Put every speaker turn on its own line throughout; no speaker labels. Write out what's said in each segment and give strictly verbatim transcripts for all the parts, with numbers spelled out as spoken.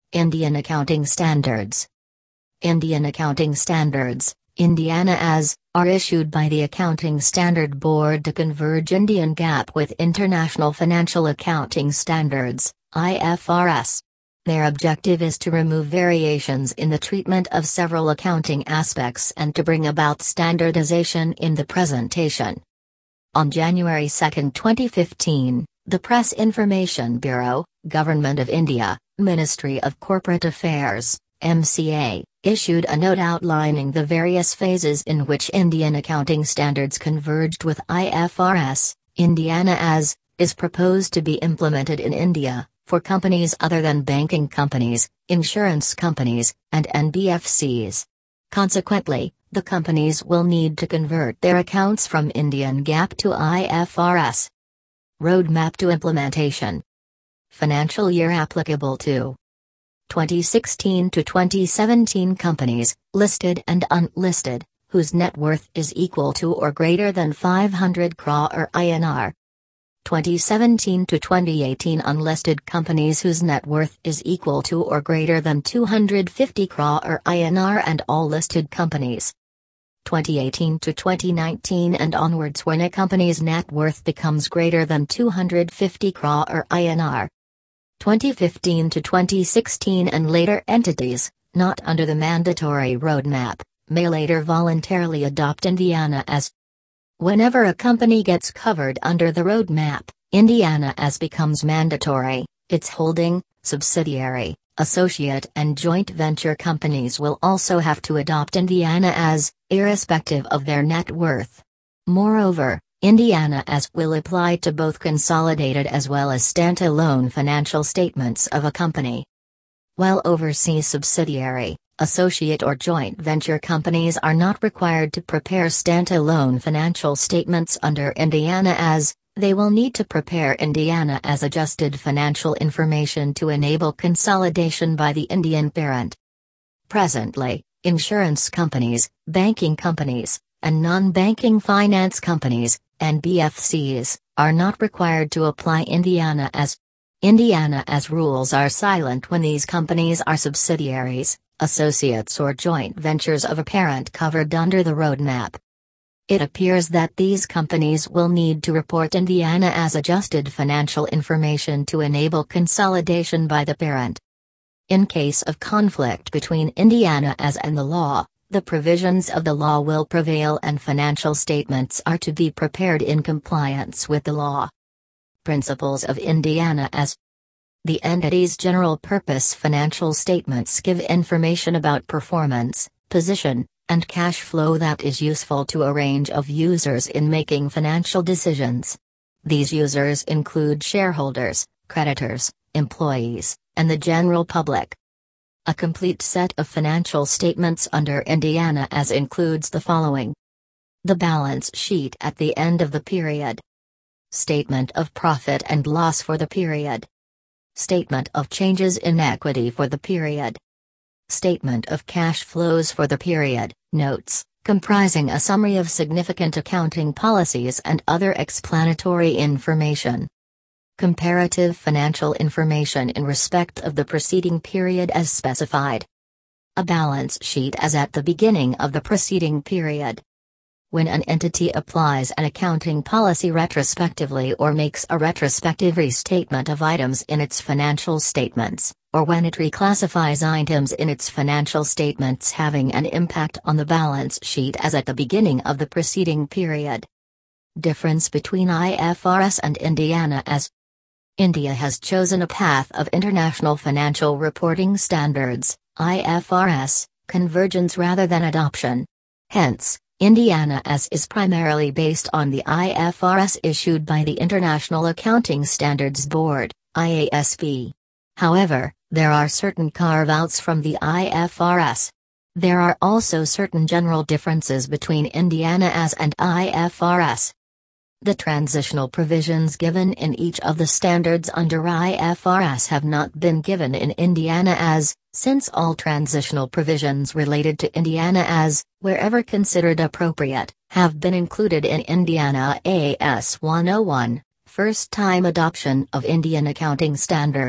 Indian Accounting Standards. Indian Accounting Standards, Indiana as, are issued by the Accounting Standard Board to converge Indian GAAP with International Financial Accounting Standards, I F R S. Their objective is to remove variations in the treatment of several accounting aspects and to bring about standardization in the presentation. On January second, twenty fifteen, the Press Information Bureau, Government of India, Ministry of Corporate Affairs, M C A, issued a note outlining the various phases in which Indian accounting standards converged with I F R S. Indiana as, is proposed to be implemented in India, for companies other than banking companies, insurance companies, and N B F Cs. Consequently, the companies will need to convert their accounts from Indian GAAP to I F R S. Roadmap to implementation. Financial year applicable to twenty sixteen to twenty seventeen companies, listed and unlisted, whose net worth is equal to or greater than five hundred crore or I N R. twenty seventeen to twenty eighteen unlisted companies whose net worth is equal to or greater than two hundred fifty crore or I N R and all listed companies. twenty eighteen to twenty nineteen and onwards when a company's net worth becomes greater than two hundred fifty crore or I N R. twenty fifteen to twenty sixteen and later entities, not under the mandatory roadmap, may later voluntarily adopt Indiana as. Whenever a company gets covered under the roadmap, Indiana as becomes mandatory. Its holding, subsidiary, associate and joint venture companies will also have to adopt Indiana as, irrespective of their net worth. Moreover, Indiana as will apply to both consolidated as well as standalone financial statements of a company. While overseas subsidiary, associate or joint venture companies are not required to prepare standalone financial statements under Indiana as, they will need to prepare Indiana as adjusted financial information to enable consolidation by the Indian parent. Presently, insurance companies, banking companies, and non-banking finance companies, N B F Cs, are not required to apply Indiana as. Indiana as rules are silent when these companies are subsidiaries, associates or joint ventures of a parent covered under the roadmap. It appears that these companies will need to report Indiana as adjusted financial information to enable consolidation by the parent. In case of conflict between Indiana as and the law, the provisions of the law will prevail and financial statements are to be prepared in compliance with the law. Principles of Indiana as. The entity's general-purpose financial statements give information about performance, position, and cash flow that is useful to a range of users in making financial decisions. These users include shareholders, creditors, employees, and the general public. A complete set of financial statements under Indiana as includes the following: the balance sheet at the end of the period, statement of profit and loss for the period, statement of changes in equity for the period, statement of cash flows for the period, notes, comprising a summary of significant accounting policies and other explanatory information. Comparative financial information in respect of the preceding period as specified. A balance sheet as at the beginning of the preceding period. When an entity applies an accounting policy retrospectively or makes a retrospective restatement of items in its financial statements, or when it reclassifies items in its financial statements having an impact on the balance sheet as at the beginning of the preceding period. Difference between I F R S and Indiana as. India has chosen a path of International Financial Reporting Standards, I F R S, convergence rather than adoption. Hence, Indiana as is primarily based on the I F R S issued by the International Accounting Standards Board, I A S B. However, there are certain carve-outs from the I F R S. There are also certain general differences between Indiana as and I F R S. The transitional provisions given in each of the standards under I F R S have not been given in Indiana as, since all transitional provisions related to Indiana as, wherever considered appropriate, have been included in Indiana A S one oh one, First Time Adoption of Indian Accounting Standards,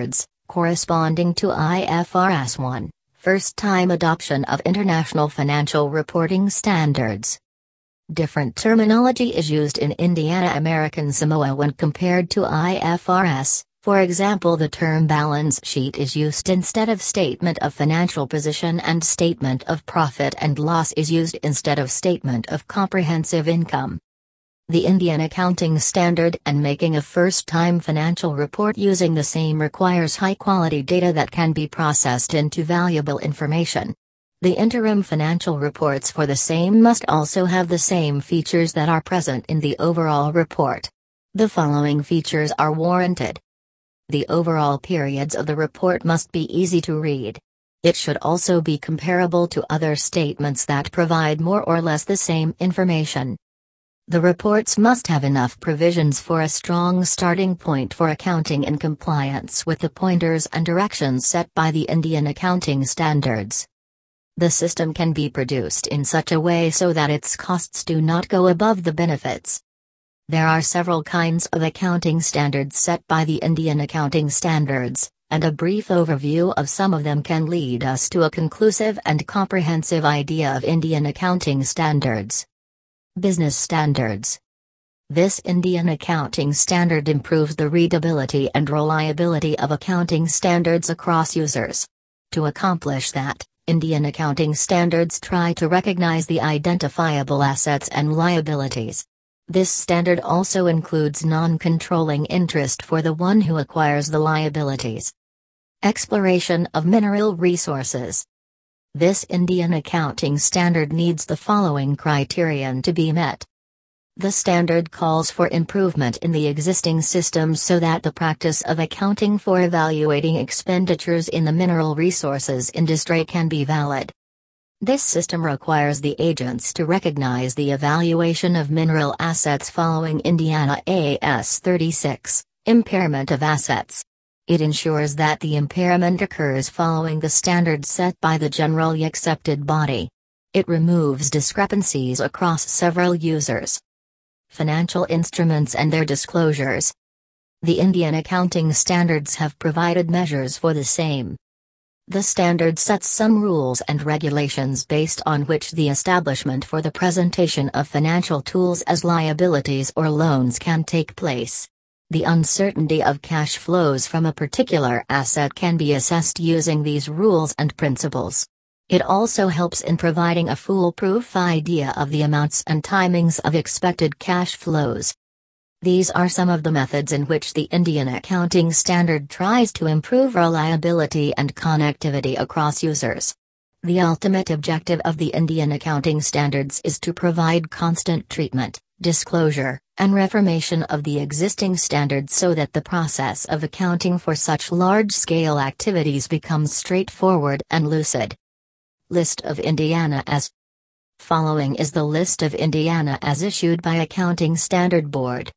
corresponding to I F R S one, first-time adoption of International Financial Reporting Standards. Different terminology is used in Indiana American Samoa when compared to I F R S. For example, the term balance sheet is used instead of statement of financial position, and statement of profit and loss is used instead of statement of comprehensive income. The Indian Accounting Standard and making a first-time financial report using the same requires high-quality data that can be processed into valuable information. The interim financial reports for the same must also have the same features that are present in the overall report. The following features are warranted. The overall periods of the report must be easy to read. It should also be comparable to other statements that provide more or less the same information. The reports must have enough provisions for a strong starting point for accounting in compliance with the pointers and directions set by the Indian Accounting Standards. The system can be produced in such a way so that its costs do not go above the benefits. There are several kinds of accounting standards set by the Indian Accounting Standards, and a brief overview of some of them can lead us to a conclusive and comprehensive idea of Indian accounting standards. Business Standards. This Indian Accounting Standard improves the readability and reliability of accounting standards across users. To accomplish that, Indian Accounting Standards try to recognize the identifiable assets and liabilities. This standard also includes non-controlling interest for the one who acquires the liabilities. Exploration of mineral resources. This Indian Accounting Standard needs the following criterion to be met. The standard calls for improvement in the existing systems so that the practice of accounting for evaluating expenditures in the mineral resources industry can be valid. This system requires the agents to recognize the evaluation of mineral assets following Indiana A S thirty-six, impairment of assets. It ensures that the impairment occurs following the standards set by the generally accepted body. It removes discrepancies across several users. Financial instruments and their disclosures. The Indian Accounting Standards have provided measures for the same. The standard sets some rules and regulations based on which the establishment for the presentation of financial tools as liabilities or loans can take place. The uncertainty of cash flows from a particular asset can be assessed using these rules and principles. It also helps in providing a foolproof idea of the amounts and timings of expected cash flows. These are some of the methods in which the Indian Accounting Standard tries to improve reliability and connectivity across users. The ultimate objective of the Indian Accounting Standards is to provide constant treatment, disclosure, and reformation of the existing standards so that the process of accounting for such large-scale activities becomes straightforward and lucid. List of Indiana as. Following is the list of Indiana as issued by Accounting Standard Board.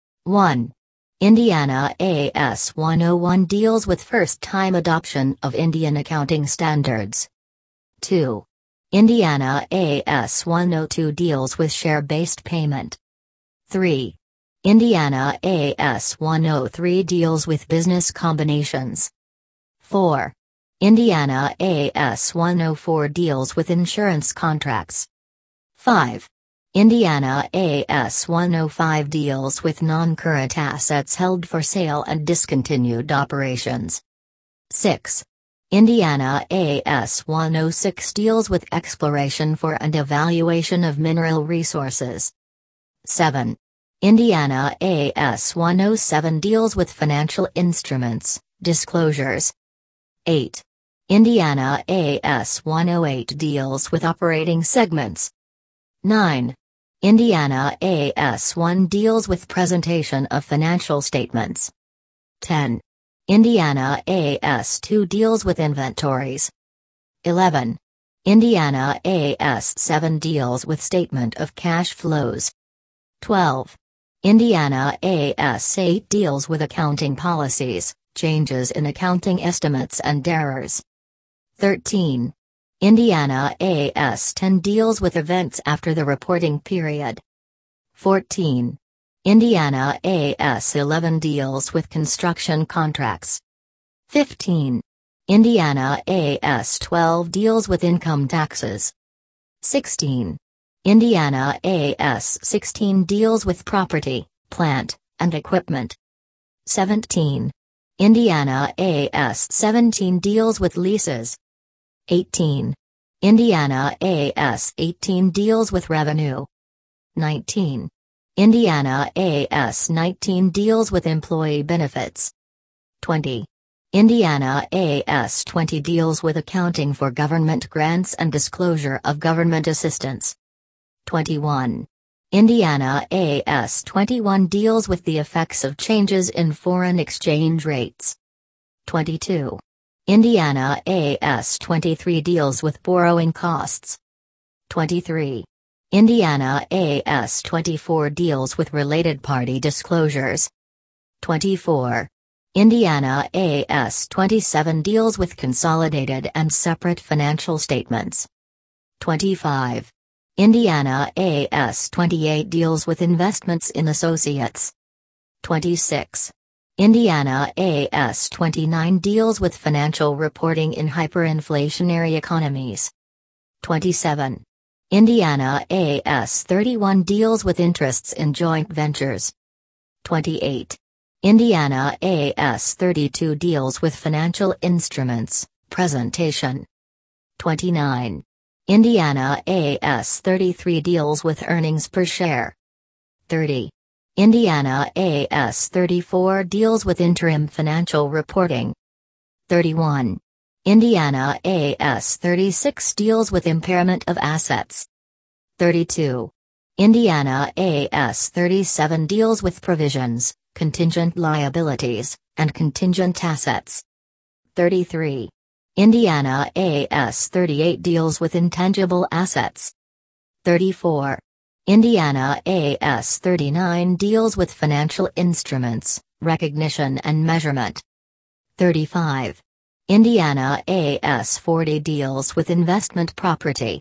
one. Indiana A S one oh one deals with first-time adoption of Indian accounting standards. two. Indiana A S one oh two deals with share-based payment. three. Indiana A S one oh three deals with business combinations. four. Indiana A S one oh four deals with insurance contracts. five. Indiana A S one oh five deals with non-current assets held for sale and discontinued operations. six. Indiana A S one oh six deals with exploration for and evaluation of mineral resources. seven. Indiana A S one oh seven deals with financial instruments, disclosures. eight. Indiana A S one oh eight deals with operating segments. nine. Indiana A S one deals with presentation of financial statements. ten. Indiana A S two deals with inventories. eleven. Indiana A S seven deals with statement of cash flows. twelve. Indiana A S eight deals with accounting policies, changes in accounting estimates and errors. thirteen. Indiana A S ten deals with events after the reporting period. fourteen. Indiana A S eleven deals with construction contracts. fifteen. Indiana A S twelve deals with income taxes. sixteen. Indiana A S sixteen deals with property, plant, and equipment. seventeen. Indiana A S seventeen deals with leases. eighteen. Indiana A S eighteen deals with revenue. nineteen. Indiana A S nineteen deals with employee benefits. twenty. Indiana A S twenty deals with accounting for government grants and disclosure of government assistance. twenty-one. Indiana A S twenty-one deals with the effects of changes in foreign exchange rates. twenty-two. Indiana A S twenty-three deals with borrowing costs. twenty-three. Indiana A S twenty-four deals with related party disclosures. twenty-four. Indiana A S twenty-seven deals with consolidated and separate financial statements. twenty-five. Indiana A S twenty-eight deals with investments in associates. twenty-six. Indiana A S twenty-nine deals with financial reporting in hyperinflationary economies. twenty-seven. Indiana A S thirty-one deals with interests in joint ventures. twenty-eight. Indiana A S thirty-two deals with financial instruments, presentation. twenty-nine. Indiana A S thirty-three deals with earnings per share. thirty. Indiana A S thirty-four deals with interim financial reporting. thirty-one. Indiana A S thirty-six deals with impairment of assets. thirty-two. Indiana A S thirty-seven deals with provisions, contingent liabilities, and contingent assets. thirty-three. Indiana A S thirty-eight deals with intangible assets. thirty-four. Indiana A S thirty-nine deals with financial instruments, recognition and measurement. thirty-five. Indiana A S forty deals with investment property.